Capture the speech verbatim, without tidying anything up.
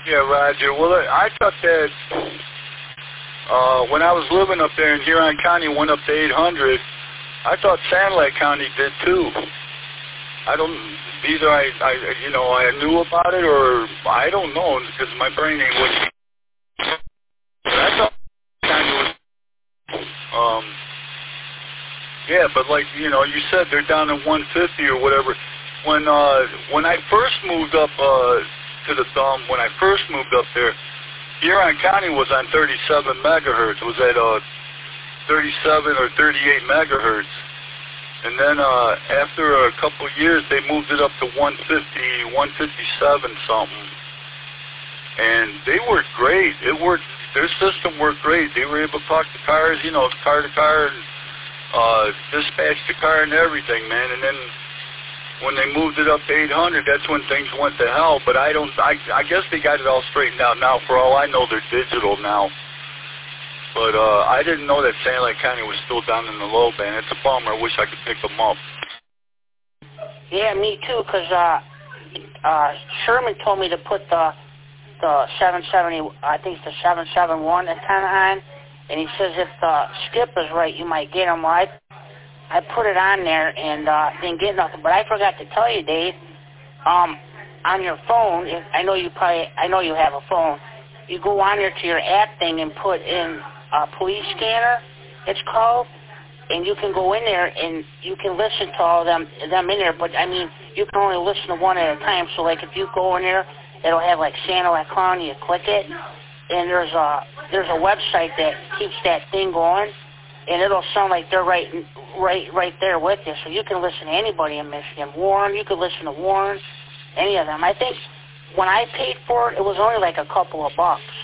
Yeah, Roger. Well, I thought that uh, when I was living up there in Huron County, went up to eight hundred. I thought Sanilac County did too. I don't. Either I, I, you know, I knew about it, or I don't know, because my brain ain't working. But I thought County was. Um. Yeah, but like you know, you said they're down to one fifty or whatever. When uh, when I first moved up uh, to the thumb, when I first moved up there, Huron County was on thirty-seven megahertz. It was at uh, thirty-seven or thirty-eight megahertz. And then uh, after a couple of years, they moved it up to one fifty, one fifty-seven something. And they worked great. It worked. Their system worked great. They were able to talk to cars, you know, car to car, and uh, dispatch the car and everything, man. And then when they moved it up to eight hundred, that's when things went to hell. But I don't. I, I guess they got it all straightened out now. For all I know, they're digital now. But uh, I didn't know that Sanilac County was still down in the low band. It's a bummer. I wish I could pick them up. Yeah, me too, because uh, uh, Sherman told me to put the the seven seventy, I think it's the seven seventy-one antenna on, and he says if the skip is right, you might get them. Well, I, I put it on there and uh, didn't get nothing. But I forgot to tell you, Dave, um, on your phone, if, I know you probably, I know you have a phone. You go on there to your app thing and put in a police scanner, it's called, and you can go in there and you can listen to all them them in there. But I mean, you can only listen to one at a time. So like if you go in there, it'll have like Sanilac County. You click it, and there's a there's a website that keeps that thing going, and it'll sound like they're right right right there with you. So you can listen to anybody in Michigan. Warren, you could listen to Warren, any of them. I think when I paid for it, it was only like a couple of bucks.